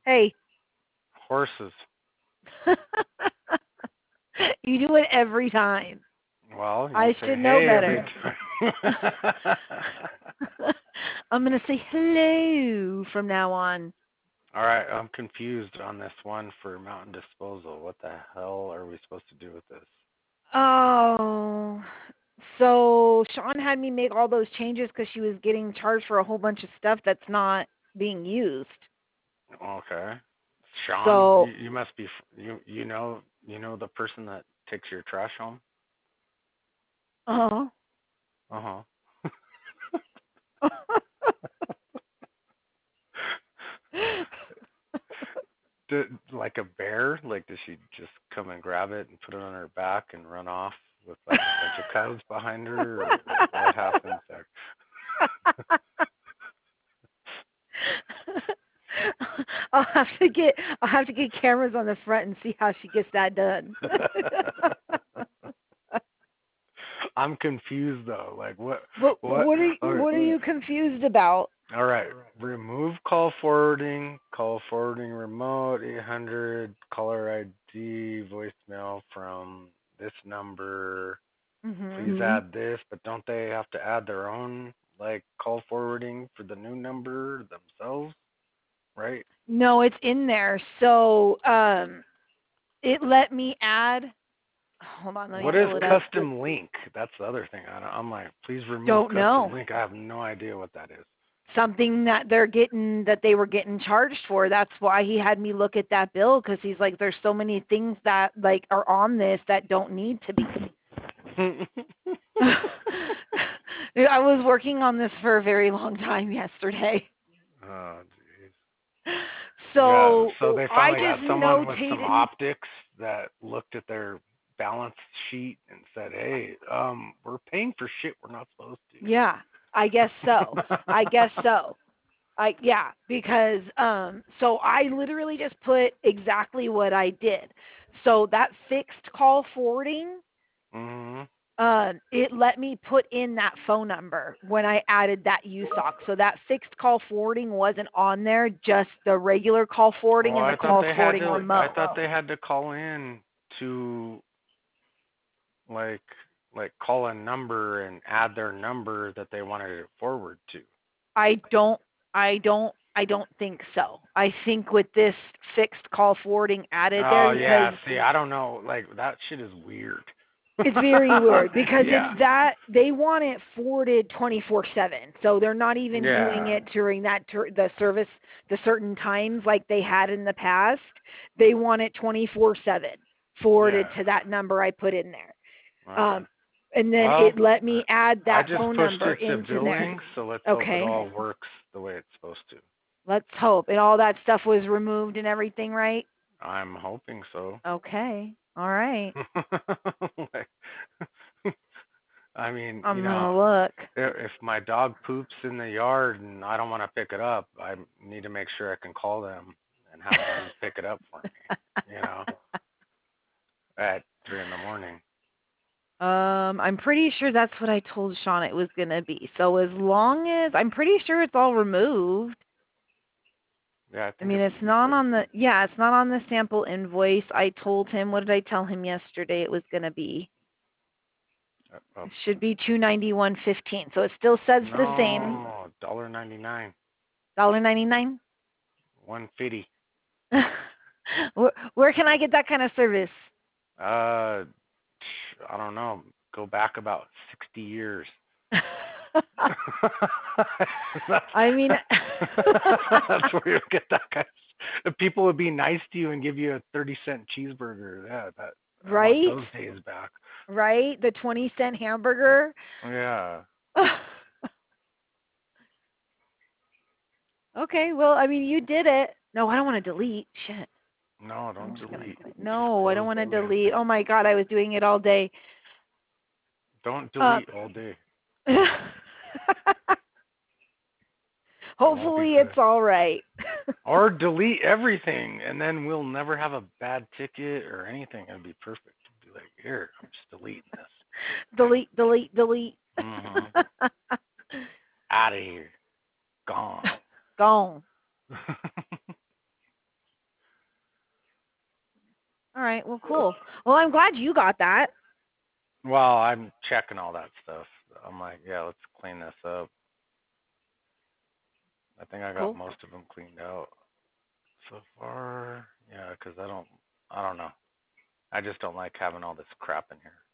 Hey, Horses. you do it every time. Well, you I say should know hey every better. time. I'm going to say hello from now on. All right, I'm confused on this one for mountain disposal. What the hell are we supposed to do with this? Oh, so Sean had me make all those changes because she was getting charged for a whole bunch of stuff that's not being used. Okay. Sean, So, you must be you know the person that takes your trash home? uh Uh-huh. Like a bear? Like does she just come and grab it and put it on her back and run off with like a bunch of cubs behind her or what happens there? I'll have to get cameras on the front and see how she gets that done. I'm confused though. Like what But what okay. what are you confused about? All right. Remove call forwarding remote 800 caller ID voicemail from this number. Mhm. Please add this, but don't they have to add their own like call forwarding for the new number themselves, right? No, it's in there. So, it let me add. Hold on, let me What is pull it up. custom link? That's the other thing. I'm like, please remove Don't custom know. link. I have no idea what that is. Something that they were getting charged for. That's why he had me look at that bill because he's like, there's so many things that like are on this that don't need to be. I was working on this for a very long time yesterday. Oh, jeez. Yeah, So so they I finally just got someone with some notated. optics that looked at their balance sheet and said, "Hey, we're paying for shit we're not supposed Yeah, I guess so. to." I guess so. Yeah, because so I literally just put exactly what I did. So that fixed call forwarding, Mhm. it let me put in that phone number when I added that USOC. So that fixed call forwarding wasn't on there, just the regular call forwarding Well, and the call forwarding I remote. thought they had to call in to like call a number and add their number that they wanted it forward to. I don't I don't think so. I think with this fixed call forwarding added there Oh because yeah, see, I don't know, like that shit is weird. it's very weird because it's Yeah. that they want it forwarded 24/7. So they're not even doing Yeah. it during the service the certain times like they had in the past. They want it 24/7 forwarded Yeah. to that number I put in there. Okay. Um and then Well, it let me add I that just phone pushed number it to into there. billing, so let's hope it Okay. all works the way it's supposed to. Let's hope. And all that stuff was removed and everything, right? I'm hoping so. Okay. All right. Like, I mean, I'm gonna look. if my dog poops in the yard and I don't want to pick it up, I need to make sure I can call them and have them pick it up for me, at 3 in the morning. I'm pretty sure that's what I told Sean it was gonna be. So as long as I'm pretty sure it's all removed. Yeah, I I think mean, it it's should be not good. on the it's not on the sample invoice. I told him, what did I tell him yesterday it was gonna be? Oh, It should be 291.15. So it still says the same. no, $1.99, 1.99. 150. Where can I get that kind of service? Uh, I don't know. Go back about 60 years. that's, I mean, that's where you get that kind of. People would be nice to you and give you a 30-cent cheeseburger. Yeah, that I want right? those days back. Right? The 20-cent hamburger. Yeah. Okay, well, I mean, you did it. No, I don't want to delete. Shit. No, I'm don't just gonna delete. quit. Just No, I don't close want the to damn delete. thing. Oh my God, I was doing it all day. Don't Uh, delete all day. That won't be hopefully good. it's all right. Or delete everything, and then we'll never have a bad ticket or anything. It'd be perfect. Be like, here, I'm just deleting this. Delete, delete, delete. Mhm. Out of here. Gone. Gone. All right. Well, cool. Well, I'm glad you got that. Well, I'm checking all that stuff. I'm like, yeah, let's clean this up. I think I got Cool. most of them cleaned out so far. Yeah, 'cause I don't know. I just don't like having all this crap in here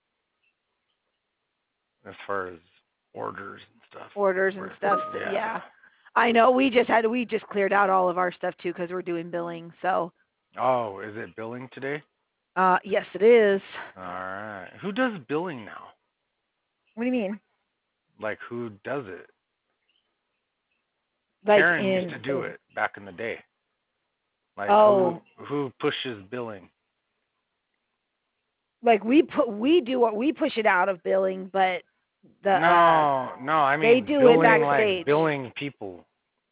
as far as orders and stuff. Orders and stuff. So, Yeah. yeah. I know. We just cleared out all of our stuff too because we're doing billing. So. Oh, is it billing today? Yes, it is. All right. Who does billing now? What do you mean? Like who does it? Like Karen used in? to do it back in the day. Like Oh, who pushes billing? like we do what we push it out of billing, but the No, no, I they mean do it billing like backstage. billing people.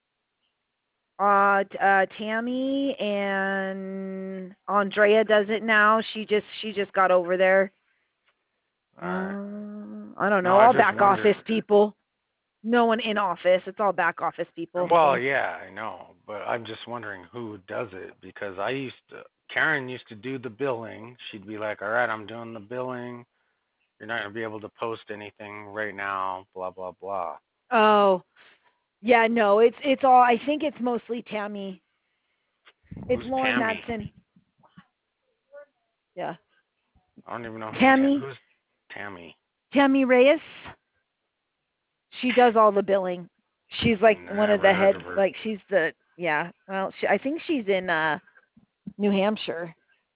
Tammy and Andrea does it now. She just got over there. All right. I don't No, know. I All just back wondered. office people. No one in office. It's all back office people. Well, yeah, I know, but I'm just wondering who does it because Karen used to do the billing. She'd be like, "All right, I'm doing the billing. You're not gonna be able to post anything right now, blah blah blah." Oh, yeah, no, it's all. I think it's mostly Tammy. It's Who's Lauren Tammy? Madsen. Yeah, I don't even know Tammy. who's Tammy. Tammy Reyes. She does all the billing. She's like one of Never the heard head. of her. Like she's the yeah. Well, I think she's in New Hampshire.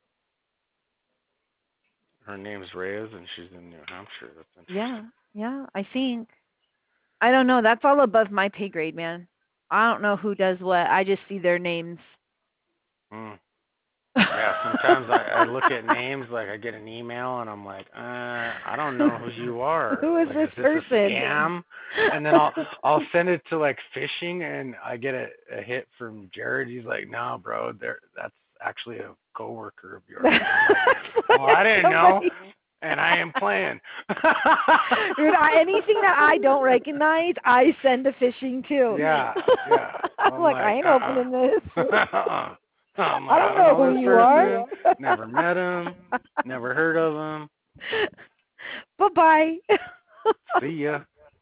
Her name's Reyes, and she's in New Hampshire. That's Yeah, interesting. yeah. I think. I don't know. That's all above my pay grade, man. I don't know who does what. I just see their names. Hmm. Yeah, sometimes I look at names, like I get an email and I'm like, I don't know who you are. Who is Like, this is this a person? scam? And then I'll send it to like phishing and I get a hit from Jared. He's like, no, bro, that's actually a coworker of yours. I'm like, well, I didn't know, and I am playing. Dude, anything that I don't recognize, I send to phishing too. Yeah, yeah. I'm I'm like, I like, ain't opening this. I'm I like, don't I don't know know who this you are. person. Never met him. Never heard of him. Bye-bye. See ya.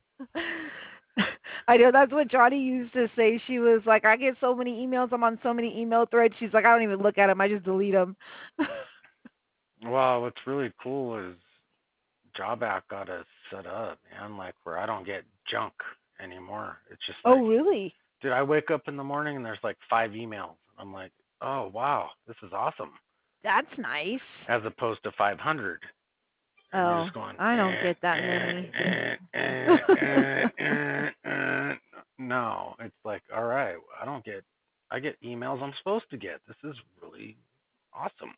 I know that's what Johnny used to say. She was like, I get so many emails. I'm on so many email threads. She's like, I don't even look at them. I just delete them. Well, what's really cool is Job Act got us set up, man, like where I don't get junk anymore. It's just like, Oh, really? dude, I wake up in the morning and there's like 5 emails. I'm like, oh wow, this is awesome. That's nice. As opposed to 500. And you're Oh, just going, I don't get that many. no. It's like, all right, I get emails I'm supposed to get. This is really awesome.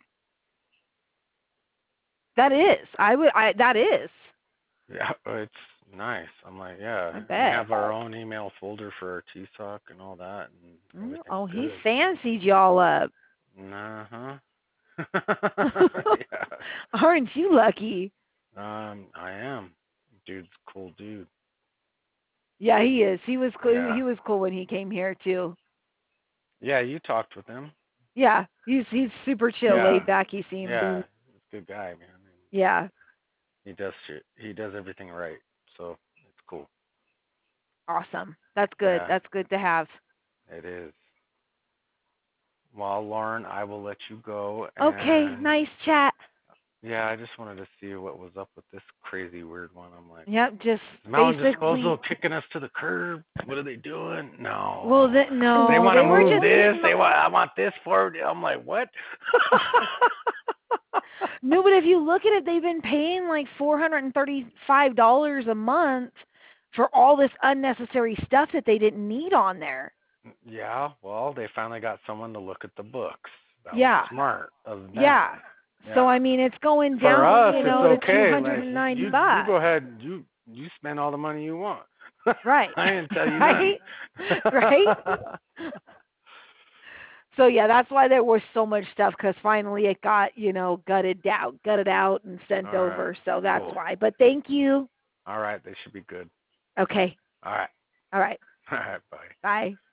That is. That is. Yeah, it's nice. I'm like, yeah, I we bet. have our own email folder for our TSOC and all that, and everything's Oh, he good. fancied y'all up. Uh-huh. Yeah. Aren't you lucky? I am. Dude's a cool dude. Yeah, he is. He was cool. Yeah. He was cool when he came here too. Yeah, you talked with him. Yeah, he's super chill, Yeah. laid back. He seems. Yeah. He's a good guy, man. And Yeah. he does shit. He does everything right. So it's cool. Awesome. That's good. Yeah, That's good to have. it is. Well, Lauren, I will let you go. Okay, And nice chat. yeah, I just wanted to see what was up with this crazy weird one. I'm like, Yep, just is Mountain basically. Disposal kicking us to the curb? What are they doing? Well, No. They no, want to they were move just. this. I want this forward. I'm like, what? No, but if you look at it, they've been paying like $435 a month for all this unnecessary stuff that they didn't need on there. Yeah, well, they finally got someone to look at the books. That was Yeah. smart of them. Yeah. So Yeah. I mean, it's going For down, us, to it's okay. Like $290. you go ahead. You spend all the money you want. Right. I didn't tell you Right. nothing. Right. So yeah, that's why there was so much stuff because finally it got gutted out and sent All right. over. So that's Cool. why. But thank you. All right. They should be good. Okay. All right. All right. All right. Bye. Bye.